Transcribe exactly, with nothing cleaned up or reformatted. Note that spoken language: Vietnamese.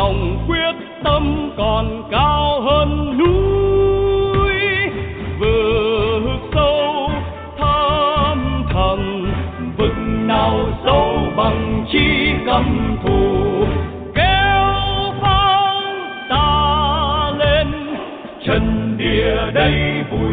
lòng quyết tâm còn cao hơn núi, vực sâu thăm thẳm vực nào sâu bằng chí căm thù. Chân địa đây vui